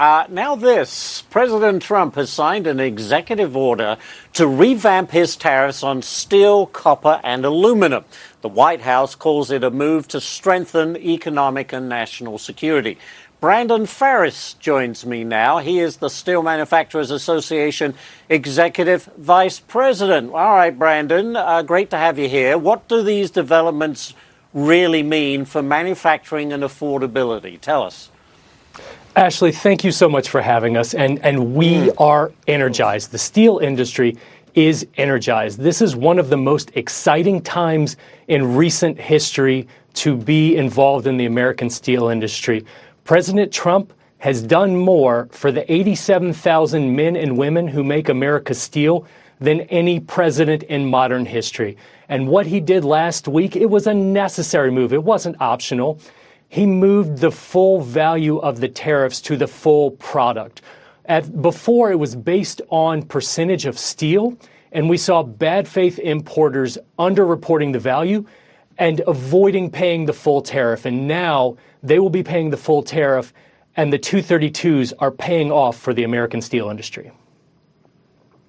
Now this, President Trump has signed an executive order to revamp his tariffs on steel, copper and aluminum. The White House calls it a move to strengthen economic and national security. Brandon Farris joins me now. He is the Steel Manufacturers Association Executive Vice President. All right, Brandon, great to have you here. What do these developments really mean for manufacturing and affordability? Tell us. Ashley, thank you so much for having us, and we are energized. The steel industry is energized. This is one of the most exciting times in recent history to be involved in the American steel industry. President Trump has done more for the 87,000 men and women who make America steel than any president in modern history. And what he did last week, it was a necessary move. It wasn't optional. He moved the full value of the tariffs to the full product. Before, it was based on percentage of steel, and we saw bad faith importers underreporting the value and avoiding paying the full tariff. And now they will be paying the full tariff, and the 232s are paying off for the American steel industry.